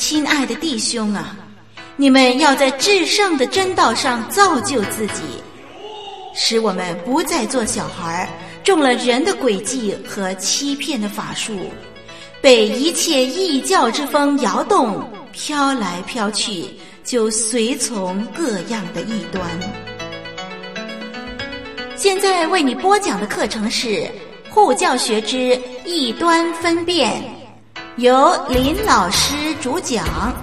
亲爱的弟兄啊，你们要在至圣的真道上造就自己，使我们不再做小孩，中了人的诡计和欺骗的法术，被一切异教之风摇动，飘来飘去，就随从各样的异端。现在为你播讲的课程是护教学之异端分辨，由林老师主讲。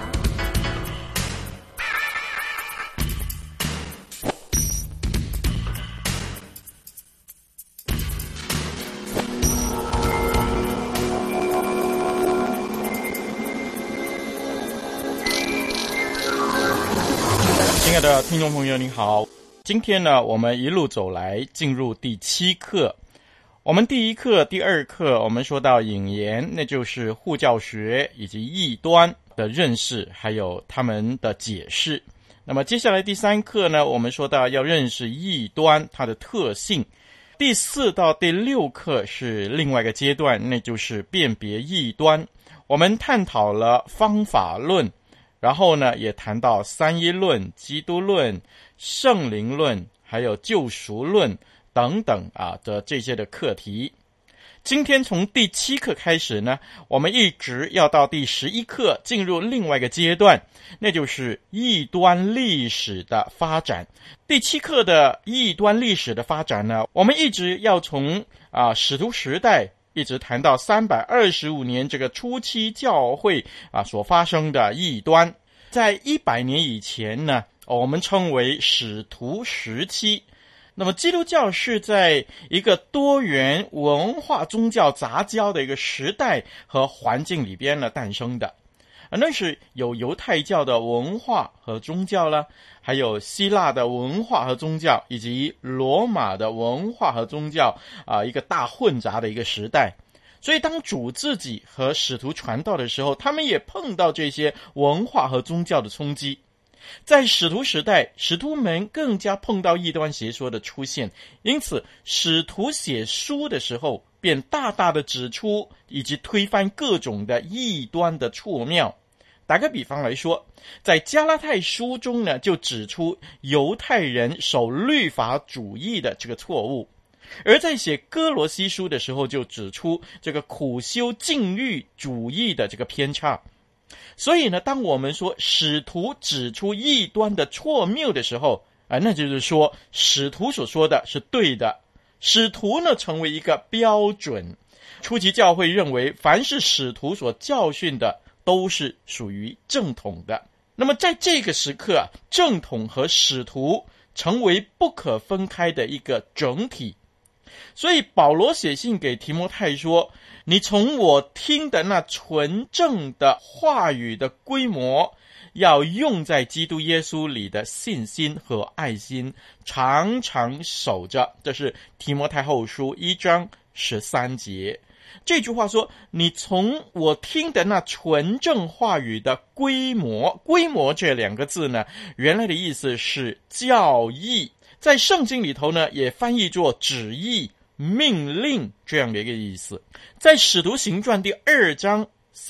亲爱的听众朋友您好，今天呢我们一路走来进入第7课。我们第1课、第2课我们说到引言，那就是护教学以及异端的认识还有他们的解释。那么接下来第3课呢，我们说到要认识异端它的特性。第4到第6课是另外一个阶段，那就是辨别异端。我们探讨了方法论，然后呢也谈到三一论、基督论、圣灵论还有救赎论等等的这些的课题。今天从第7课开始呢，我们一直要到第11课进入另外一个阶段，那就是异端历史的发展。第7课的异端历史的发展呢，我们一直要从使徒时代一直谈到325年这个初期教会所发生的异端。在100年以前呢，我们称为使徒时期。那么基督教是在一个多元文化宗教杂交的一个时代和环境里边呢诞生的。那是有犹太教的文化和宗教啦，还有希腊的文化和宗教，以及罗马的文化和宗教一个大混杂的一个时代。所以当主自己和使徒传道的时候，他们也碰到这些文化和宗教的冲击。在使徒时代，使徒们更加碰到异端邪说的出现，因此使徒写书的时候便大大的指出以及推翻各种的异端的错谬。打个比方来说，在加拉太书中呢，就指出犹太人守律法主义的这个错误，而在写哥罗西书的时候就指出这个苦修禁欲主义的这个偏差。所以呢，当我们说使徒指出异端的错谬的时候那就是说使徒所说的是对的，使徒呢成为一个标准。初期教会认为凡是使徒所教训的都是属于正统的。那么在这个时刻正统和使徒成为不可分开的一个整体。所以保罗写信给提摩太说，你从我听的那纯正的话语的规模，要用在基督耶稣里的信心和爱心，常常守着。这是提摩太后书1章13节。这句话说，你从我听的那纯正话语的规模，规模这2个字呢，原来的意思是教义，在圣经里头呢也翻译作旨意、命令这样的一个意思。在使徒行传第2章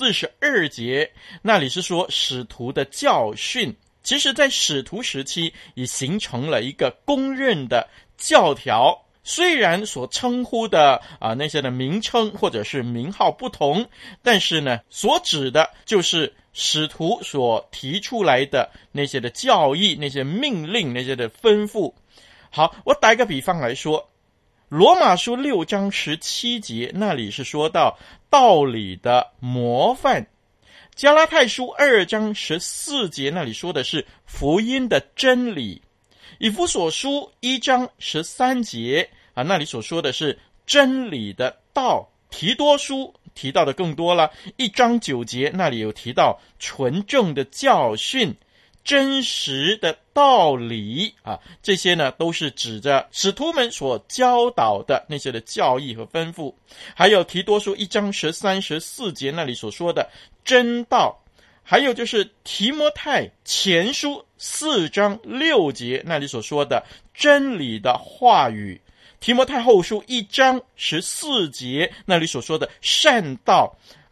42节，那里是说使徒的教训。其实在使徒时期已形成了一个公认的教条，虽然所称呼的那些的名称或者是名号不同，但是呢所指的就是使徒所提出来的那些的教义、那些命令、那些的吩咐。好，我打一个比方来说，罗马书6章17节那里是说到道理的模范，加拉太书2章14节那里说的是福音的真理，以弗所书1章13节那里所说的是真理的道，提多书提到的更多了，1章9节那里有提到纯正的教训、真实的道理这些呢都是指着使徒们所教导的那些的教义和吩咐。还有提多书1章13、14节那里所说的真道，还有就是提摩太前书4章6节那里所说的真理的话语，提摩太后书1章14节那里所说的善道，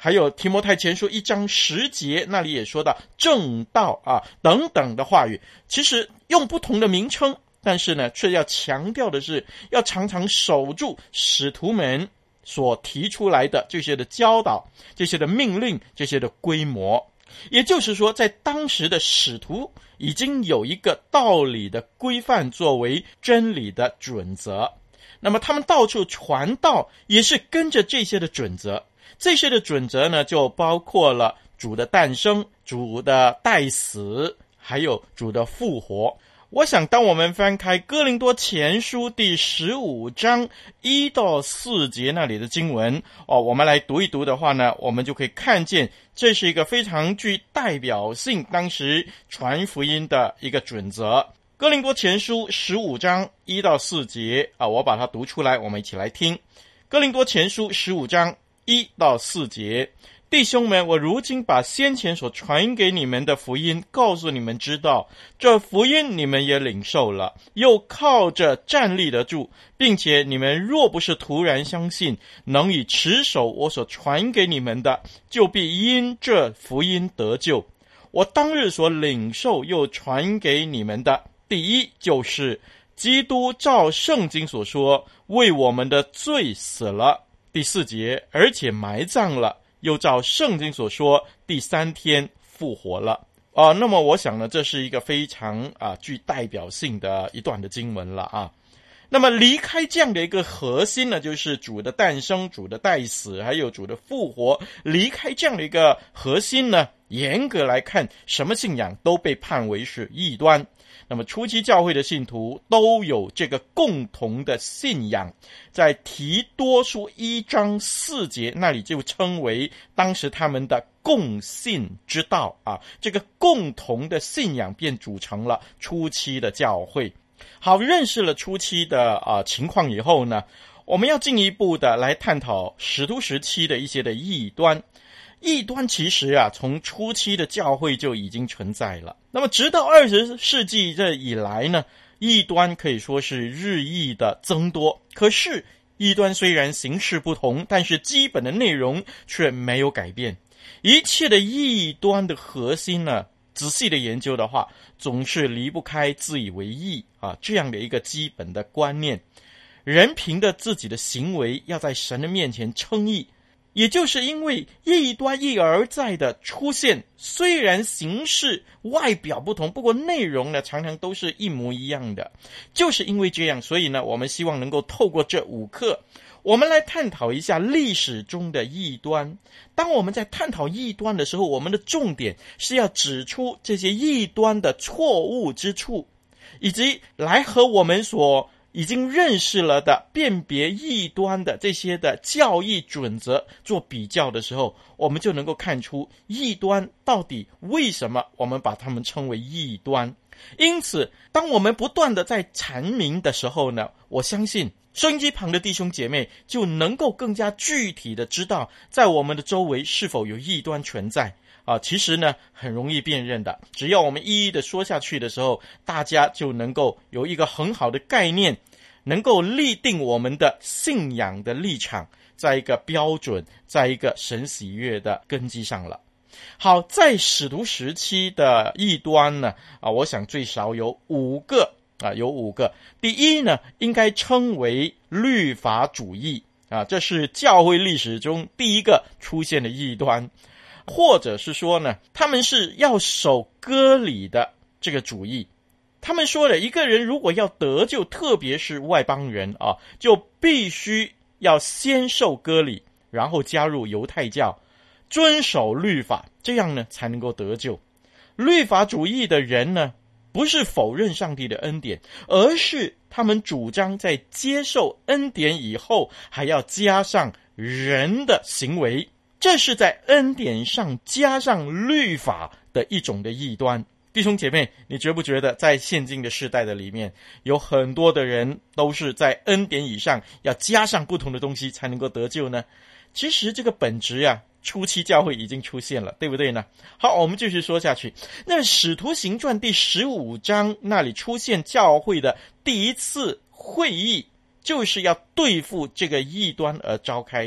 还有提摩太前书1章10节，那里也说到正道等等的话语，其实用不同的名称，但是呢，却要强调的是，要常常守住使徒们所提出来的这些的教导，这些的命令，这些的规模。也就是说，在当时的使徒已经有一个道理的规范作为真理的准则，那么他们到处传道也是跟着这些的准则。这些的准则呢，就包括了主的诞生、主的代死，还有主的复活。我想当我们翻开哥林多前书第15章1到4节那里的经文我们来读一读的话呢，我们就可以看见这是一个非常具代表性当时传福音的一个准则。哥林多前书15章1到4节我把它读出来，我们一起来听。哥林多前书15章1到4节，弟兄们，我如今把先前所传给你们的福音告诉你们知道，这福音你们也领受了，又靠着站立得住，并且你们若不是突然相信，能以持守我所传给你们的，就必因这福音得救。我当日所领受又传给你们的，第一就是基督照圣经所说，为我们的罪死了，第4节，而且埋葬了，又照圣经所说，第3天复活了。那么我想呢，这是一个非常具代表性的一段的经文了那么离开这样的一个核心呢，就是主的诞生、主的代死，还有主的复活。离开这样的一个核心呢，严格来看，什么信仰都被判为是异端。那么初期教会的信徒都有这个共同的信仰，在提多书1章4节那里就称为当时他们的共信之道这个共同的信仰便组成了初期的教会。好，认识了初期的情况以后呢，我们要进一步的来探讨使徒时期的一些的异端。异端其实从初期的教会就已经存在了。那么直到20世纪这以来呢，异端可以说是日益的增多。可是异端虽然形式不同，但是基本的内容却没有改变。一切的异端的核心呢，仔细的研究的话，总是离不开自以为义这样的一个基本的观念。人凭着自己的行为要在神的面前称义，也就是因为异端一而再的出现，虽然形式外表不同，不过内容呢常常都是一模一样的。就是因为这样，所以呢我们希望能够透过这5课，我们来探讨一下历史中的异端。当我们在探讨异端的时候，我们的重点是要指出这些异端的错误之处，以及来和我们所已经认识了的辨别异端的这些的教义准则做比较的时候，我们就能够看出异端到底为什么我们把它们称为异端。因此当我们不断的在阐明的时候呢，我相信收音机旁的弟兄姐妹就能够更加具体的知道在我们的周围是否有异端存在其实呢很容易辨认的，只要我们一一的说下去的时候，大家就能够有一个很好的概念，能够立定我们的信仰的立场，在一个标准，在一个神喜悦的根基上了。好，在使徒时期的异端呢我想最少有5个有5个。第一呢，应该称为律法主义这是教会历史中第一个出现的异端。或者是说呢，他们是要守割礼的这个主义。他们说的一个人如果要得救，特别是外邦人就必须要先受割礼，然后加入犹太教，遵守律法，这样呢才能够得救。律法主义的人呢，不是否认上帝的恩典，而是他们主张在接受恩典以后还要加上人的行为，这是在恩典上加上律法的一种的异端。弟兄姐妹，你觉不觉得在现今的世代的里面，有很多的人都是在恩典以上要加上不同的东西才能够得救呢？其实这个本质初期教会已经出现了，对不对呢？好，我们继续说下去。那使徒行传第15章那里出现教会的第一次会议，就是要对付这个异端而召开的。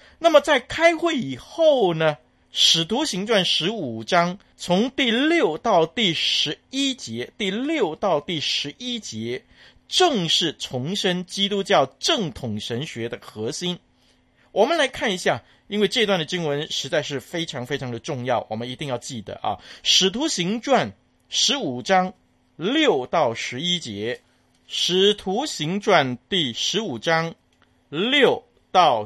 那么在开会以后呢，使徒行传15章从第6到第11节，第6到第11节正是重申基督教正统神学的核心。我们来看一下，因为这段的经文实在是非常非常的重要，我们一定要记得啊。使徒行传15章6到11节，使徒行传第15章6到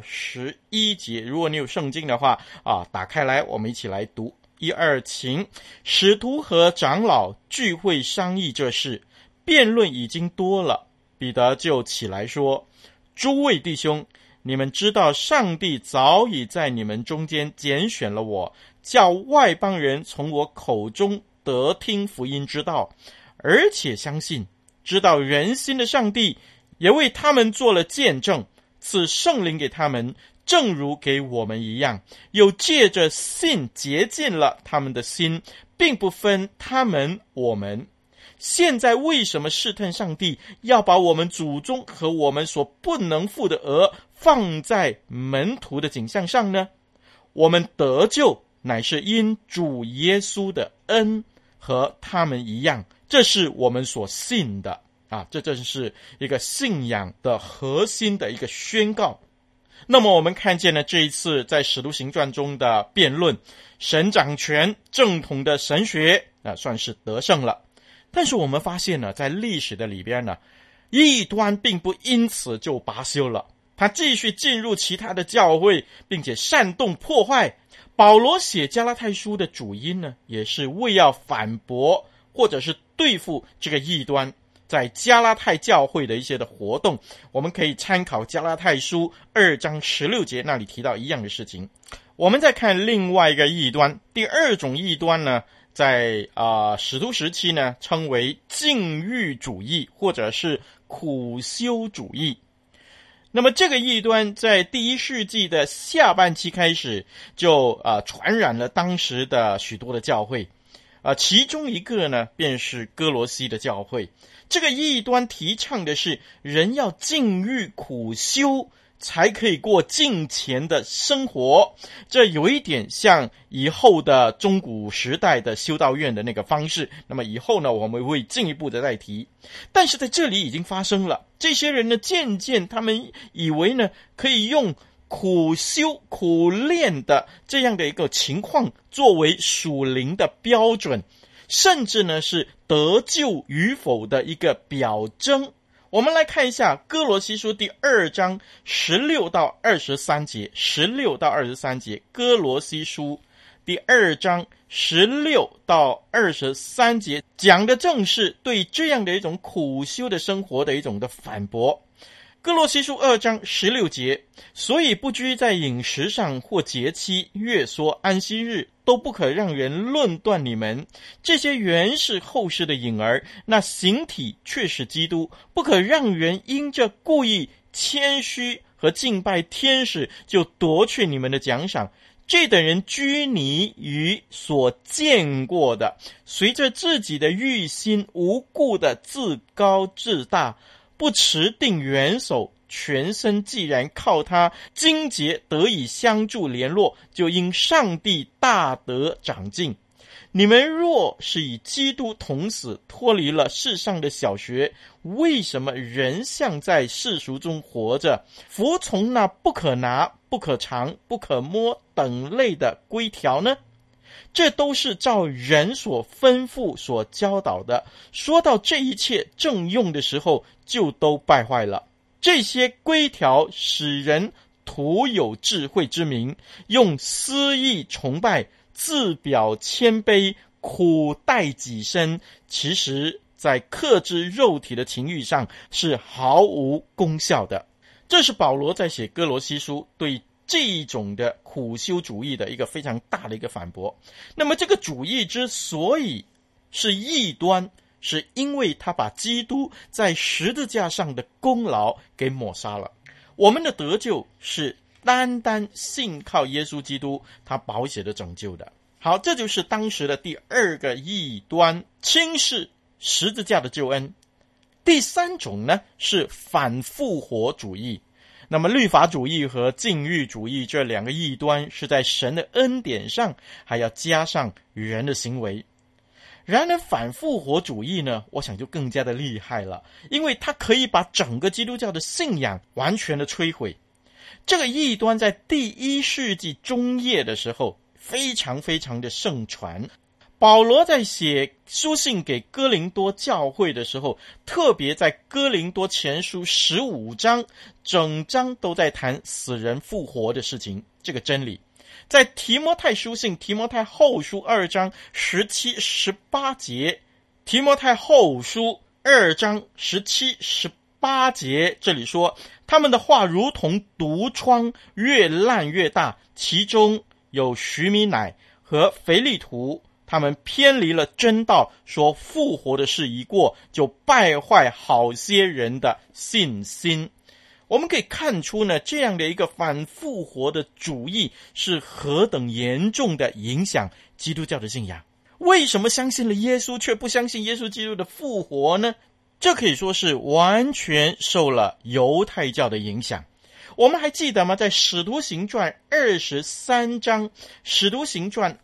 11节，如果你有圣经的话打开来，我们一起来读。1、2，请。使徒和长老聚会商议这事，辩论已经多了，彼得就起来说：诸位弟兄，你们知道上帝早已在你们中间拣选了我，叫外邦人从我口中得听福音之道，而且相信知道人心的上帝也为他们做了见证，赐圣灵给他们，正如给我们一样，又借着信洁净了他们的心，并不分他们我们。现在为什么试探上帝，要把我们祖宗和我们所不能负的额放在门徒的景象上呢？我们得救乃是因主耶稣的恩，和他们一样，这是我们所信的这正是一个信仰的核心的一个宣告。那么我们看见了这一次在使徒行传中的辩论，神掌权，正统的神学算是得胜了。但是我们发现呢，在历史的里边呢，异端并不因此就罢休了，他继续进入其他的教会，并且煽动破坏。保罗写加拉太书的主因呢，也是为要反驳或者是对付这个异端在加拉太教会的一些的活动。我们可以参考加拉太书2章16节，那里提到一样的事情。我们再看另外一个异端，第二种异端呢，在使徒时期呢，称为禁欲主义或者是苦修主义。那么这个异端在第1世纪的下半期开始就传染了当时的许多的教会其中一个呢便是哥罗西的教会。这个异端提倡的是人要禁欲苦修才可以过敬虔的生活，这有一点像以后的中古时代的修道院的那个方式。那么以后呢，我们会进一步的再提。但是在这里已经发生了，这些人呢，渐渐他们以为呢，可以用苦修苦练的这样的一个情况作为属灵的标准，甚至呢是得救与否的一个表征。我们来看一下哥罗西书第2章16到23节，16到23节，哥罗西书第2章16到23节讲的正是对这样的一种苦修的生活的一种的反驳。哥罗西书2章16节，所以不拘在饮食上或节期、月缩、安息日，都不可让人论断你们，这些原是后世的影儿，那形体却是基督。不可让人因着故意谦虚和敬拜天使，就夺去你们的奖赏。这等人拘泥于所见过的，随着自己的欲心无故的自高自大，不持定元首，全身既然靠他精节得以相助联络，就因上帝大得长进。你们若是以基督同死，脱离了世上的小学，为什么仍像在世俗中活着，服从那不可拿、不可尝、不可摸等类的规条呢？这都是照人所吩咐所教导的，说到这一切正用的时候，就都败坏了。这些规条使人徒有智慧之名，用私意崇拜，自表谦卑，苦待己身，其实在克制肉体的情欲上是毫无功效的。这是保罗在写哥罗西书对这一种的苦修主义的一个非常大的一个反驳。那么这个主义之所以是异端，是因为他把基督在十字架上的功劳给抹杀了。我们的得救是单单信靠耶稣基督他宝血的拯救的。好，这就是当时的第二个异端，轻视十字架的救恩。第三种呢是反复活主义。 那么律法主义和禁欲主义这两个异端是在神的恩典上还要加上人的行为。然而反复活主义呢，我想就更加的厉害了，因为它可以把整个基督教的信仰完全的摧毁。这个异端在第1世纪中叶的时候非常非常的盛传。保罗在写书信给哥林多教会的时候，特别在哥林多前书15章，整章都在谈死人复活的事情，这个真理。在提摩太书信提摩太后书2章17、18节，提摩太后书2章17、18节，这里说他们的话如同毒疮，越烂越大，其中有许米乃和腓利图，他们偏离了真道，说复活的事一过，就败坏好些人的信心。我们可以看出呢，这样的一个反复活的主义是何等严重的影响基督教的信仰。为什么相信了耶稣却不相信耶稣基督的复活呢？这可以说是完全受了犹太教的影响。我们还记得吗？在使徒行传23章，使徒行传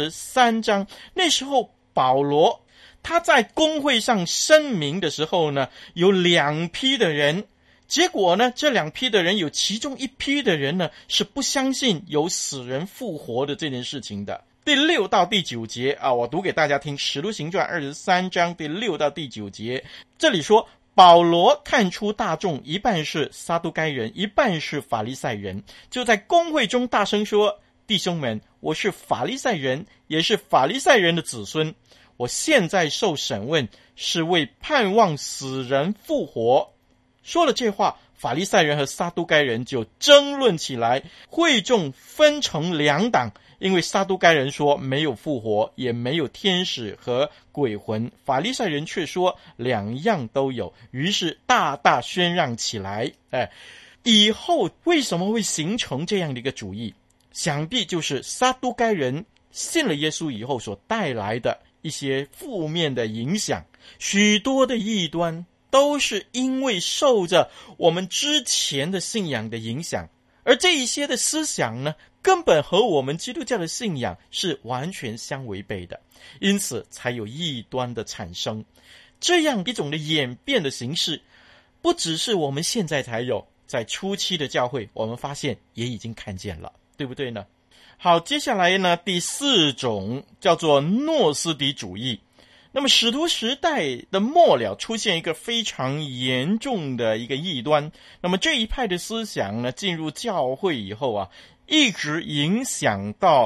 23章，那时候保罗他在公会上声明的时候呢，有2批的人，结果呢，这2批的人有其中1批的人呢是不相信有死人复活的这件事情的。第6到第9节啊，我读给大家听，使徒行传23章第6到第9节，这里说保罗看出大众一半是撒都该人，一半是法利赛人，就在公会中大声说，弟兄们，我是法利赛人，也是法利赛人的子孙，我现在受审问，是为盼望死人复活。说了这话，法利赛人和撒都该人就争论起来，会众分成2党，因为撒都该人说没有复活，也没有天使和鬼魂，法利赛人却说2样都有，于是大大喧嚷起来。以后为什么会形成这样的一个主义？想必就是撒都该人信了耶稣以后所带来的一些负面的影响。许多的异端都是因为受着我们之前的信仰的影响，而这一些的思想呢，根本和我们基督教的信仰是完全相违背的，因此才有异端的产生。这样一种的演变的形式，不只是我们现在才有，在初期的教会我们发现也已经看见了，对不对呢？好，接下来呢，第4种叫做诺斯底主义。那么使徒时代的末了出现一个非常严重的一个异端，那么这一派的思想呢，进入教会以后啊，一直影响到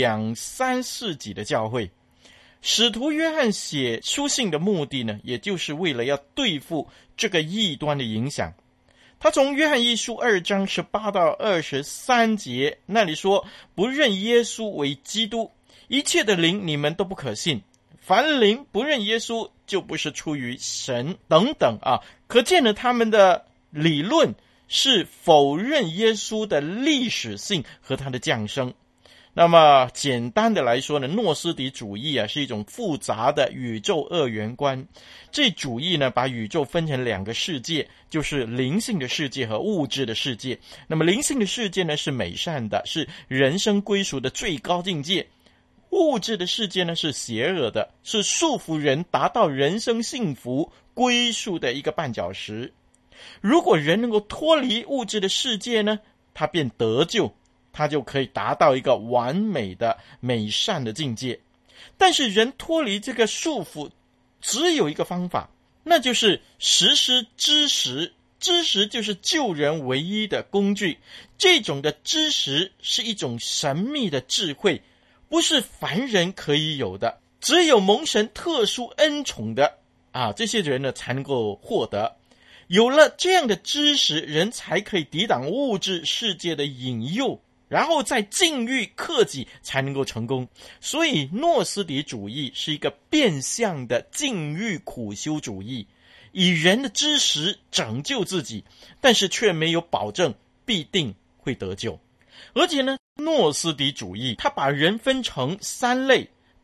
2、3世纪的教会。使徒约翰写书信的目的呢，也就是为了要对付这个异端的影响。他从约翰一书2章18到23节那里说，不认耶稣为基督，一切的灵你们都不可信，凡灵不认耶稣，就不是出于神，等等啊。可见呢，他们的理论是否认耶稣的历史性和他的降生。那么简单的来说呢，诺斯底主义啊是一种复杂的宇宙二元观。这主义呢，把宇宙分成2个世界，就是灵性的世界和物质的世界。那么灵性的世界呢，是美善的，是人生归属的最高境界。物质的世界呢，是邪恶的，是束缚人达到人生幸福归宿的一个绊脚石。如果人能够脱离物质的世界呢，他便得救，他就可以达到一个完美的美善的境界。但是人脱离这个束缚只有一个方法，那就是实施知识。知识就是救人唯一的工具，这种的知识是一种神秘的智慧，不是凡人可以有的，只有蒙神特殊恩宠的这些人呢才能够获得。有了这样的知识，人才可以抵挡物质世界的引诱，然后在禁欲克己才能够成功。所以诺斯底主义是一个变相的禁欲苦修主义，以人的知识拯救自己，但是却没有保证必定会得救。而且呢，诺斯底主义它把人分成3类，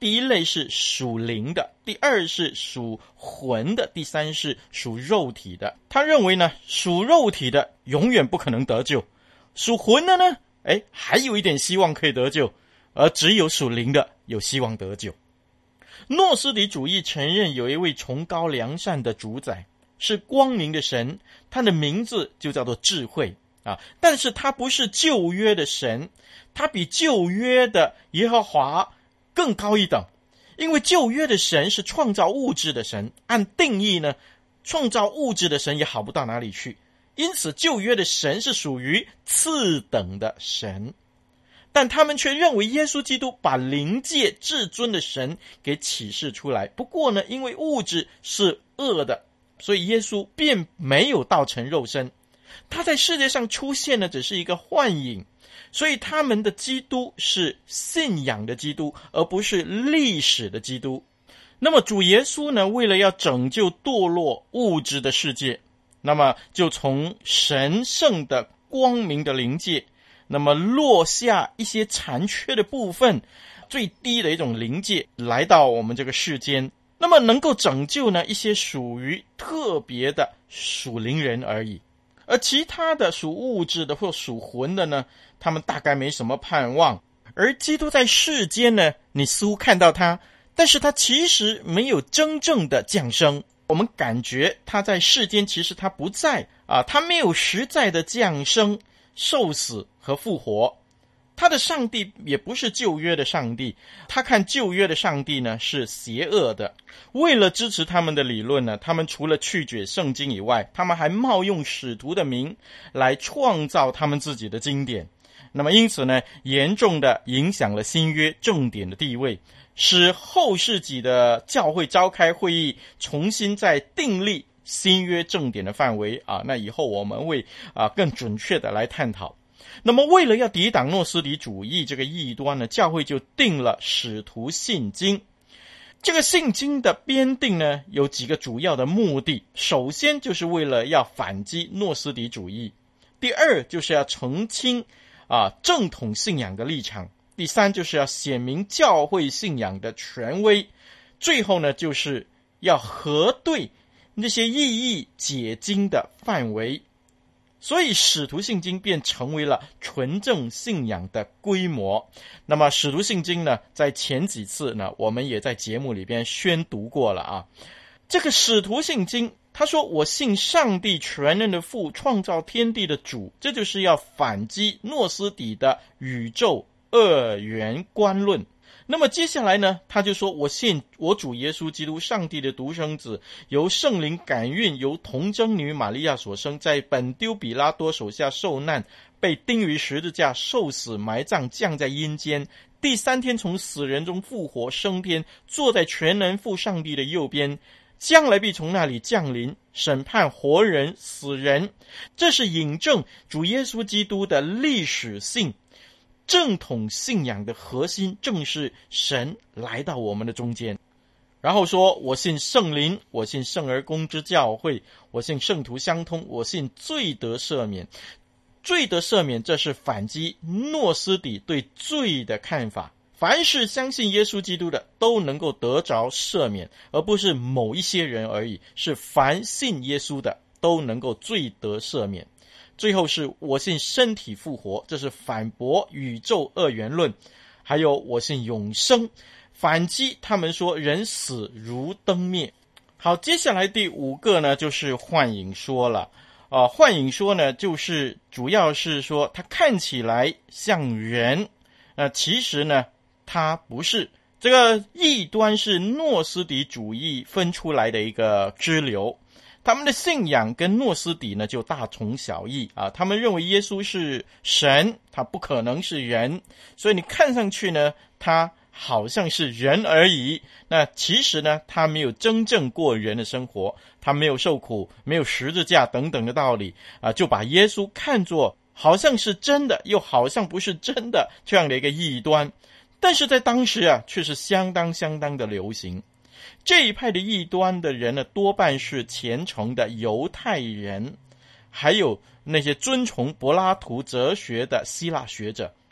第一类是属灵的，第二是属魂的，第三是属肉体的。他认为呢，属肉体的永远不可能得救，属魂的呢，还有一点希望可以得救，而只有属灵的有希望得救。诺斯底主义承认有一位崇高良善的主宰，是光明的神，他的名字就叫做智慧啊。但是他不是旧约的神，他比旧约的耶和华更高一等。因为旧约的神是创造物质的神，按定义呢，创造物质的神也好不到哪里去，因此旧约的神是属于次等的神。但他们却认为耶稣基督把灵界至尊的神给启示出来。不过呢，因为物质是恶的，所以耶稣便没有道成肉身，他在世界上出现的只是一个幻影。所以他们的基督是信仰的基督，而不是历史的基督。那么主耶稣呢，为了要拯救堕落物质的世界，那么就从神圣的光明的灵界，那么落下一些残缺的部分，最低的一种灵界来到我们这个世间，那么能够拯救呢一些属于特别的属灵人而已。而其他的属物质的或属魂的呢，他们大概没什么盼望。而基督在世间呢，你似乎看到他，但是他其实没有真正的降生。我们感觉他在世间，其实他不在啊，他没有实在的降生、受死和复活。他的上帝也不是旧约的上帝，他看旧约的上帝呢是邪恶的。为了支持他们的理论呢，他们除了拒绝圣经以外，他们还冒用使徒的名来创造他们自己的经典。那么因此呢，严重的影响了新约正典的地位，使后世纪的教会召开会议，重新再订立新约正典的范围啊。那以后我们会更准确的来探讨。那么为了要抵挡诺斯底主义这个异端呢，教会就定了使徒信经。这个信经的编定呢，有几个主要的目的。首先就是为了要反击诺斯底主义，第二就是要澄清正统信仰的立场，第三就是要显明教会信仰的权威，最后呢就是要核对那些异议解经的范围。所以使徒信经便成为了纯正信仰的规模。那么使徒信经呢，在前几次呢，我们也在节目里边宣读过了啊。这个使徒信经，他说我信上帝全能的父，创造天地的主，这就是要反击诺斯底的宇宙二元观论。那么接下来呢，他就说我信我主耶稣基督上帝的独生子，由圣灵感孕，由童贞女玛利亚所生，在本丢比拉多手下受难，被钉于十字架，受死埋葬，降在阴间，第三天从死人中复活升天，坐在全能父上帝的右边，将来必从那里降临，审判活人死人。这是引证主耶稣基督的历史性正统信仰的核心，正是神来到我们的中间。然后说我信圣灵，我信圣而公之教会，我信圣徒相通，我信罪得赦免。罪得赦免，这是反击诺斯底对罪的看法。凡是相信耶稣基督的都能够得着赦免，而不是某一些人而已，是凡信耶稣的都能够罪得赦免。最后是我信身体复活，这是反驳宇宙二元论。还有我信永生，反击他们说人死如灯灭。好，接下来第五个呢，就是幻影说了。幻影说呢，就是主要是说它看起来像人，其实呢它不是。这个异端是诺斯底主义分出来的一个支流，他们的信仰跟诺斯底呢就大同小异啊。他们认为耶稣是神，他不可能是人，所以你看上去呢他好像是人而已，那其实呢他没有真正过人的生活，他没有受苦，没有十字架等等的道理就把耶稣看作好像是真的又好像不是真的这样的一个异端。但是在当时却是相当的流行。这一派的异端的人呢，多半是虔诚的犹太人，还有那些尊崇柏拉图哲学的希腊学者。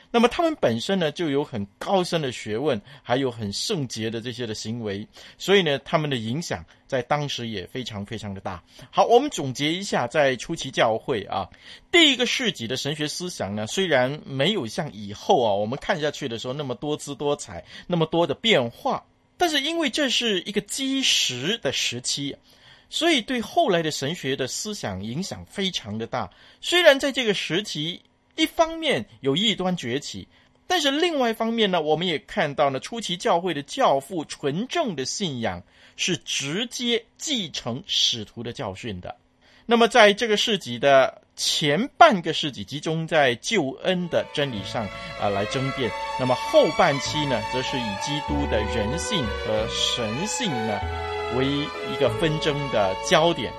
那么他们本身呢就有很高深的学问，还有很圣洁的这些的行为，所以呢他们的影响在当时也非常非常的大。好，我们总结一下，在初期教会第一个世纪的神学思想呢，虽然没有像以后我们看下去的时候那么多姿多彩，那么多的变化，但是因为这是一个基石的时期，所以对后来的神学的思想影响非常的大。虽然在这个时期一方面有异端崛起，但是另外一方面呢，我们也看到呢，初期教会的教父纯正的信仰是直接继承使徒的教训的。那么在这个世纪的前半个世纪集中在救恩的真理上来争辩，那么后半期呢，则是以基督的人性和神性呢为一个纷争的焦点。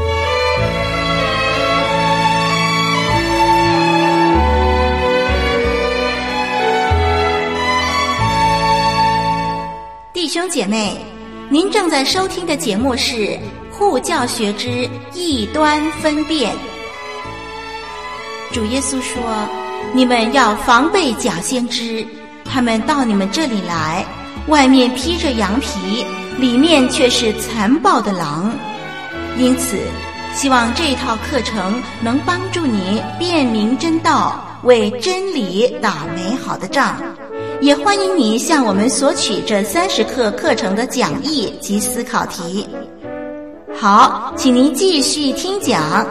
弟兄姐妹，您正在收听的节目是护教学之异端分辨。主耶稣说，你们要防备假先知，他们到你们这里来，外面披着羊皮，里面却是残暴的狼。因此希望这套课程能帮助你辨明真道，为真理打美好的仗。也欢迎你向我们索取这30课课程的讲义及思考题。好，请您继续听讲。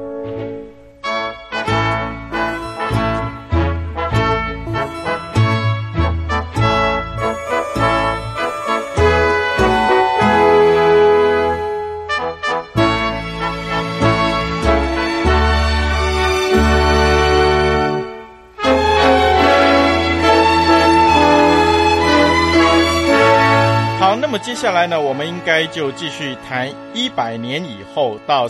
那么接下来呢，我们应该就继续谈100年以后到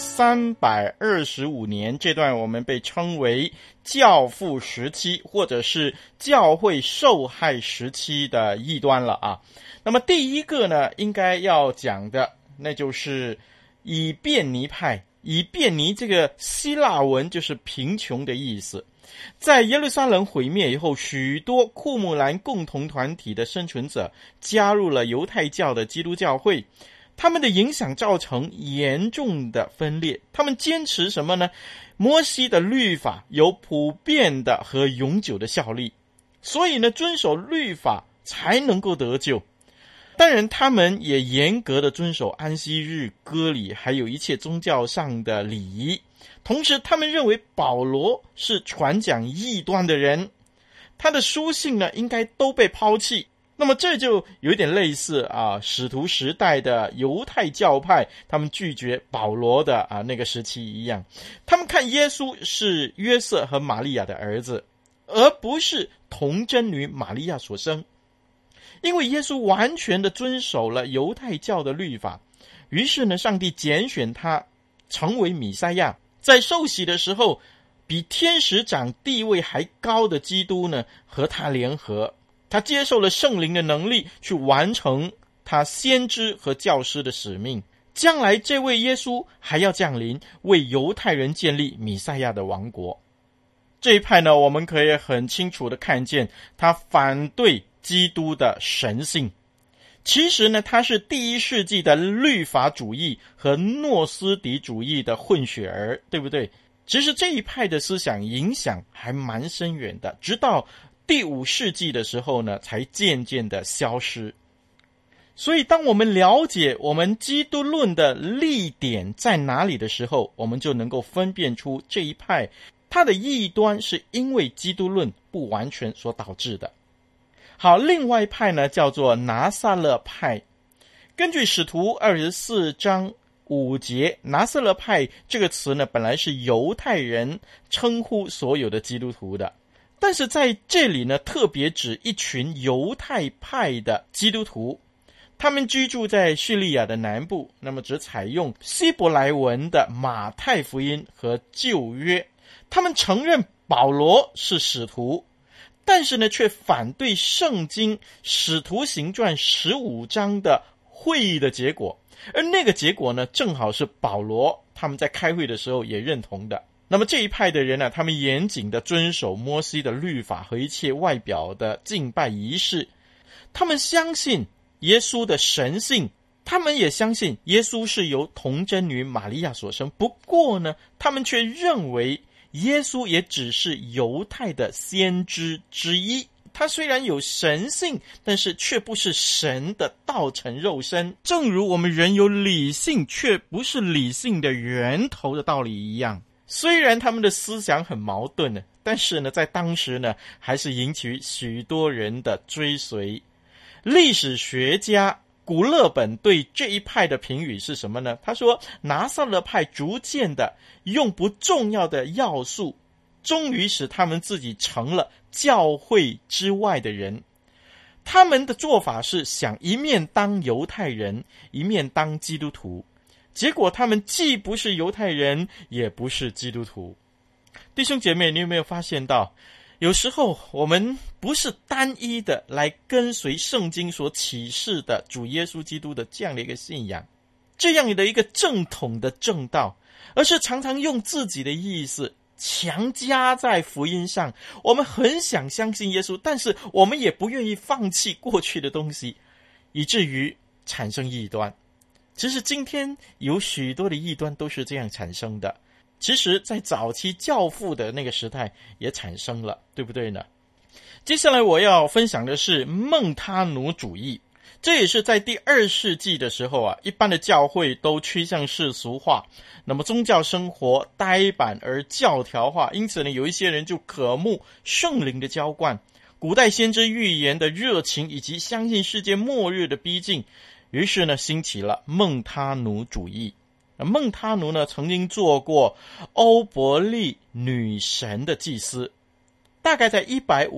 325年这段我们被称为教父时期或者是教会受害时期的异端了那么第一个呢，应该要讲的那就是以便尼派。以便尼这个希腊文就是贫穷的意思。在耶路撒冷毁灭以后，许多库姆兰共同团体的生存者加入了犹太教的基督教会，他们的影响造成严重的分裂。他们坚持什么呢？摩西的律法有普遍的和永久的效力，所以呢，遵守律法才能够得救。当然他们也严格的遵守安息日、割礼，还有一切宗教上的礼仪。同时他们认为保罗是传讲异端的人，他的书信呢应该都被抛弃。那么这就有点类似使徒时代的犹太教派，他们拒绝保罗的那个时期一样。他们看耶稣是约瑟和玛利亚的儿子，而不是童贞女玛利亚所生。因为耶稣完全的遵守了犹太教的律法，于是呢，上帝拣选他成为弥赛亚。在受洗的时候，比天使长地位还高的基督呢，和他联合，他接受了圣灵的能力，去完成他先知和教师的使命。将来这位耶稣还要降临，为犹太人建立弥赛亚的王国。这一派呢，我们可以很清楚的看见，他反对基督的神性。其实呢，他是第一世纪的律法主义和诺斯底主义的混血儿，对不对？其实这一派的思想影响还蛮深远的，直到第5世纪的时候呢，才渐渐的消失。所以当我们了解我们基督论的立点在哪里的时候，我们就能够分辨出这一派它的异端是因为基督论不完全所导致的。好，另外一派呢叫做拿撒勒派。根据使徒24章5节，拿撒勒派这个词呢本来是犹太人称呼所有的基督徒的，但是在这里呢特别指一群犹太派的基督徒，他们居住在叙利亚的南部，那么只采用希伯来文的马太福音和旧约。他们承认保罗是使徒，但是呢却反对圣经使徒行传15章的会议的结果，而那个结果呢正好是保罗他们在开会的时候也认同的。 那么这一派的人呢，他们严谨的遵守摩西的律法和一切外表的敬拜仪式，他们相信耶稣的神性，他们也相信耶稣是由童贞女玛利亚所生。不过呢，他们却认为耶稣也只是犹太的先知之一，他虽然有神性，但是却不是神的道成肉身，正如我们人有理性却不是理性的源头的道理一样。虽然他们的思想很矛盾呢，但是呢，在当时呢，还是引起许多人的追随。历史学家古勒本对这一派的评语是什么呢？他说，拿撒勒派逐渐的用不重要的要素，终于使他们自己成了教会之外的人。他们的做法是想一面当犹太人，一面当基督徒，结果他们既不是犹太人，也不是基督徒。弟兄姐妹，你有没有发现到，有时候我们不是单一的来跟随圣经所启示的主耶稣基督的这样的一个信仰，这样的一个正统的正道，而是常常用自己的意思强加在福音上。我们很想相信耶稣，但是我们也不愿意放弃过去的东西，以至于产生异端。其实今天有许多的异端都是这样产生的，其实在早期教父的那个时代也产生了，对不对呢？接下来我要分享的是孟他努主义。这也是在第2世纪的时候一般的教会都趋向世俗化，那么宗教生活呆板而教条化，因此呢，有一些人就渴慕圣灵的浇灌，古代先知预言的热情，以及相信世界末日的逼近，于是呢，兴起了孟他努主义。孟他努呢，曾经做过欧伯利女神的祭司。大概在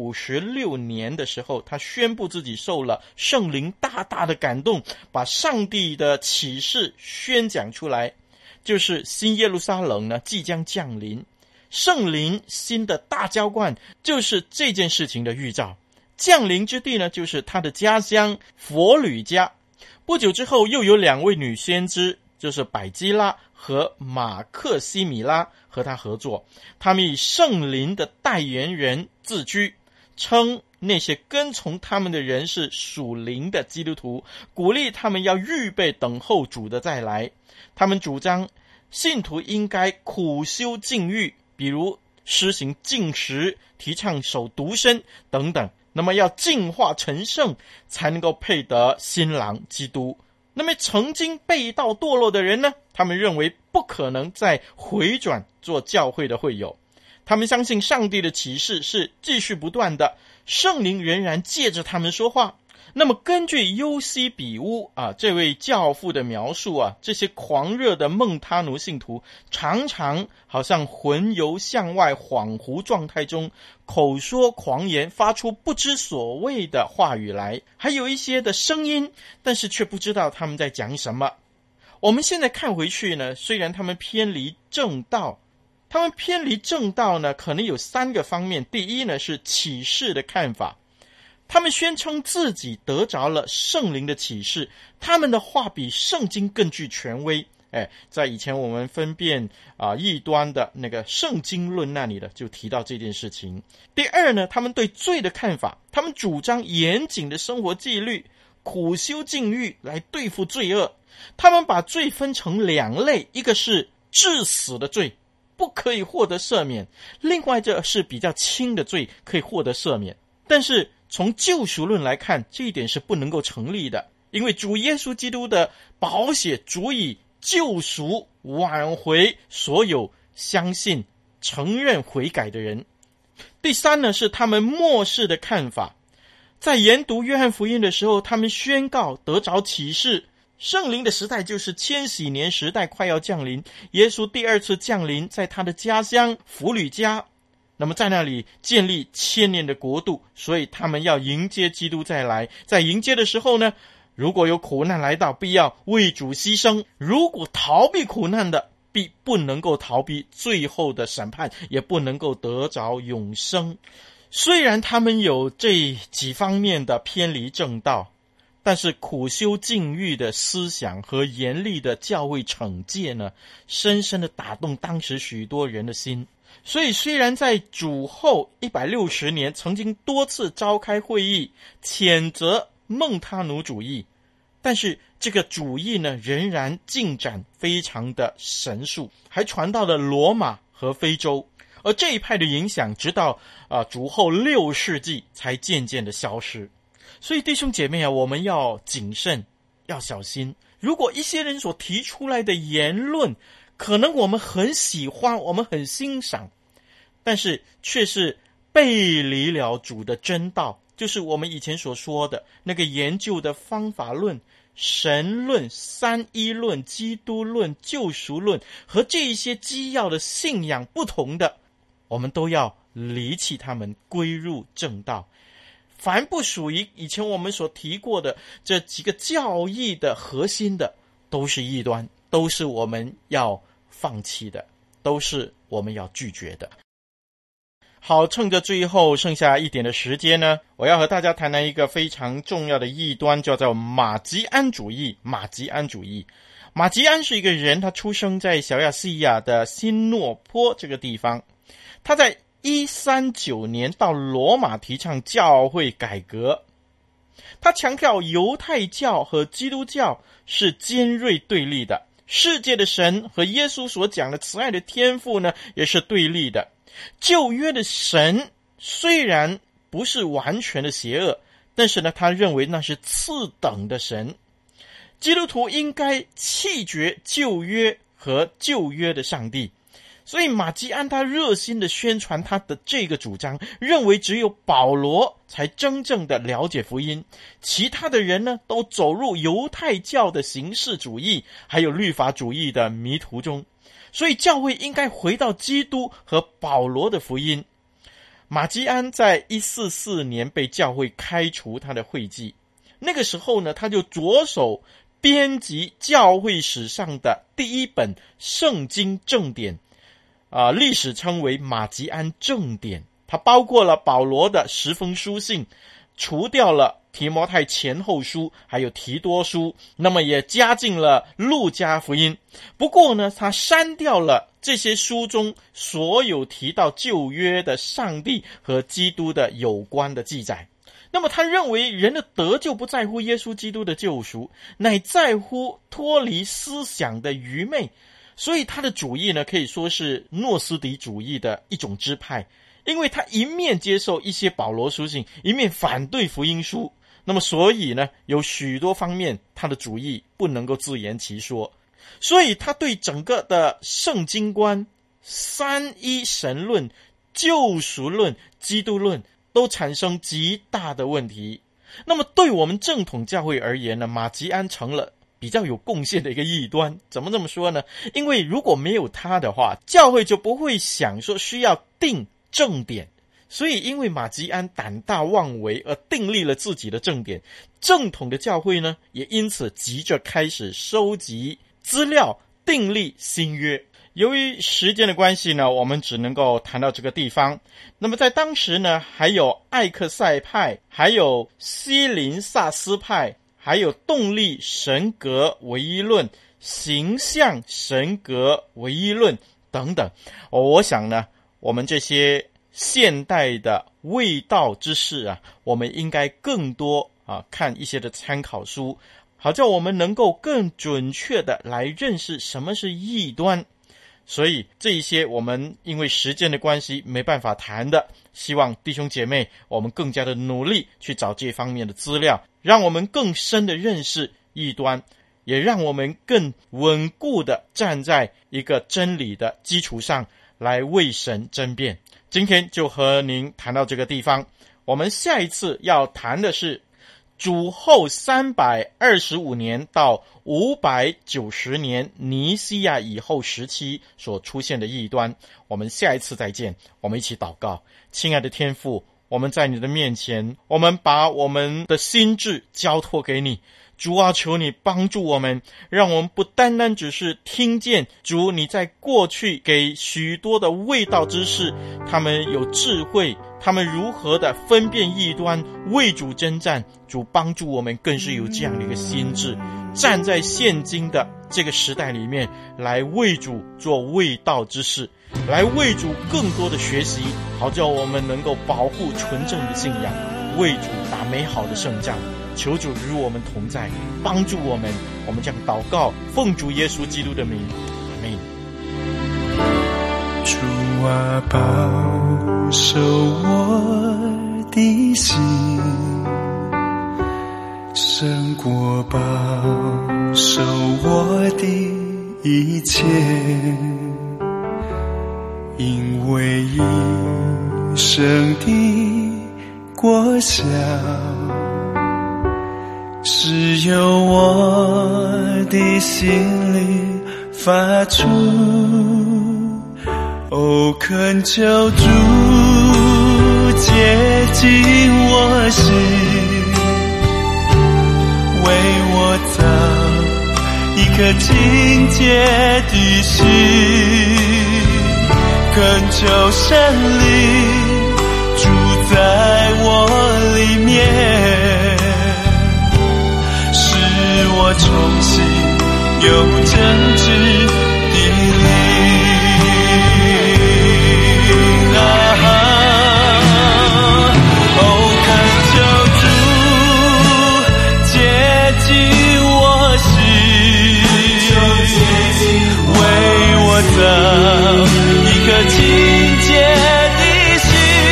156年的时候，他宣布自己受了圣灵大大的感动，把上帝的启示宣讲出来，就是新耶路撒冷呢即将降临，圣灵新的大浇灌就是这件事情的预兆。降临之地呢，就是他的家乡佛吕家。不久之后，又有2位女先知，就是百基拉和马克西米拉和他合作，他们以圣灵的代言人自居，称那些跟从他们的人是属灵的基督徒，鼓励他们要预备等候主的再来。他们主张信徒应该苦修禁欲，比如施行禁食，提倡守独身等等，那么要净化成圣，才能够配得新郎基督。那么曾经背道堕落的人呢，他们认为不可能再回转做教会的会友。他们相信上帝的启示是继续不断的，圣灵仍然借着他们说话。那么根据尤西比乌这位教父的描述这些狂热的孟他努信徒常常好像魂游向外恍惚状态中，口说狂言，发出不知所谓的话语来，还有一些的声音，但是却不知道他们在讲什么。我们现在看回去呢，虽然他们偏离正道，呢可能有3个方面。第一呢，是启示的看法，他们宣称自己得着了圣灵的启示，他们的话比圣经更具权威。在以前我们分辨异端的那个圣经论那里的就提到这件事情。第二呢，他们对罪的看法，他们主张严谨的生活纪律，苦修禁欲来对付罪恶。他们把罪分成2类，一个是致死的罪，不可以获得赦免，另外这是比较轻的罪，可以获得赦免。但是从救赎论来看，这一点是不能够成立的，因为主耶稣基督的宝血足以救赎挽回所有相信承认悔改的人。第三呢，是他们末世的看法。在研读约翰福音的时候，他们宣告得着启示，圣灵的时代就是千禧年时代快要降临，耶稣第2次降临在他的家乡弗吕家，那么在那里建立1000年的国度，所以他们要迎接基督再来。在迎接的时候呢，如果有苦难来到，必要为主牺牲；如果逃避苦难的，必不能够逃避最后的审判，也不能够得着永生。虽然他们有这几方面的偏离正道， 但是苦修禁欲的思想和严厉的教会惩戒呢，深深的打动当时许多人的心。所以虽然在主后160年曾经多次召开会议谴责孟他努主义，但是这个主义呢仍然进展非常的神速，还传到了罗马和非洲。而这一派的影响直到主后6世纪才渐渐的消失。所以弟兄姐妹啊，我们要谨慎，要小心。如果一些人所提出来的言论可能我们很喜欢，我们很欣赏，但是却是背离了主的真道，就是我们以前所说的那个研究的方法论、神论、三一论、基督论、救赎论和这一些基要的信仰不同的，我们都要离弃他们，归入正道。凡不属于以前我们所提过的这几个教义的核心的，都是异端，都是我们要放弃的，都是我们要拒绝的。好，趁着最后剩下一点的时间呢，我要和大家谈谈一个非常重要的异端，叫做马吉安主义。马吉安主义，马吉安是一个人，他出生在小亚细亚的新诺坡这个地方。他在139年到罗马提倡教会改革。他强调犹太教和基督教是尖锐对立的，世界的神和耶稣所讲的慈爱的天父呢，也是对立的。旧约的神虽然不是完全的邪恶，但是呢，他认为那是次等的神。基督徒应该弃绝旧约和旧约的上帝。所以马基安他热心的宣传他的这个主张，认为只有保罗才真正的了解福音，其他的人呢都走入犹太教的形式主义还有律法主义的迷途中。所以教会应该回到基督和保罗的福音。马基安在144年被教会开除他的会籍，那个时候呢，他就着手编辑教会史上的第一本圣经正典，历史称为马吉安正典。它包括了保罗的10封书信，除掉了提摩太前后书还有提多书，那么也加进了路加福音。不过呢，他删掉了这些书中所有提到旧约的上帝和基督的有关的记载。那么他认为人的得救不在乎耶稣基督的救赎，乃在乎脱离思想的愚昧。所以他的主义呢，可以说是诺斯底主义的一种支派，因为他一面接受一些保罗书信，一面反对福音书。那么所以呢，有许多方面他的主义不能够自圆其说。所以他对整个的圣经观、三一神论、救赎论、基督论都产生极大的问题。那么对我们正统教会而言呢，马吉安成了比较有贡献的一个异端。怎么这么说呢？因为如果没有他的话，教会就不会想说需要定正典。所以因为马吉安胆大妄为而订立了自己的正典，正统的教会呢，也因此急着开始收集资料，订立新约。由于时间的关系呢，我们只能够谈到这个地方。那么在当时呢，还有艾克塞派，还有西林萨斯派，还有动力神格唯一论、形象神格唯一论等等。我想呢，我们这些现代的卫道之士啊，我们应该更多看一些的参考书，好叫我们能够更准确的来认识什么是异端。所以这一些我们因为时间的关系没办法谈的，希望弟兄姐妹我们更加的努力去找这方面的资料，让我们更深的认识异端，也让我们更稳固的站在一个真理的基础上来为神争辩。今天就和您谈到这个地方，我们下一次要谈的是主后325年到590年尼西亚以后时期所出现的异端。我们下一次再见，我们一起祷告。亲爱的天父，我们在你的面前，我们把我们的心志交托给你。主啊，求你帮助我们，让我们不单单只是听见主你在过去给许多的卫道之士，他们有智慧， 他们如何的分辨异端，为主征战。主帮助我们更是有这样的一个心智，站在现今的这个时代里面，来为主做为道之事，来为主更多的学习，好叫我们能够保护纯正的信仰，为主打美好的胜仗。求主与我们同在，帮助我们。我们将祷告，奉主耶稣基督的名，阿们。 主啊，保守我的心，胜过保守我的一切，因为一生的果效是由我的心里发出。哦，恳求主接近我心，为我造一颗清洁的心，恳求圣灵住在我里面，使我重新有正直的灵。一颗清洁的心，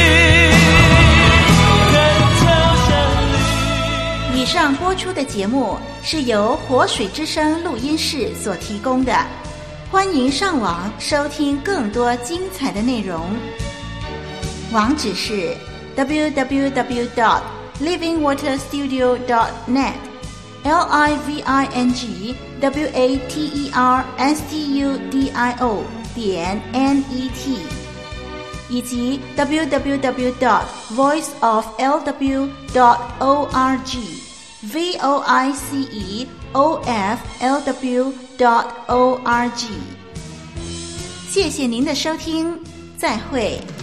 恳求圣灵。 以上播出的节目是由活水之声录音室所提供的，欢迎上网收听更多精彩的内容。网址是 www.livingwaterstudio.net livingwaterstudio.net 以及 www.voiceoflw.org voiceoflw.org。谢谢您的收听，再会。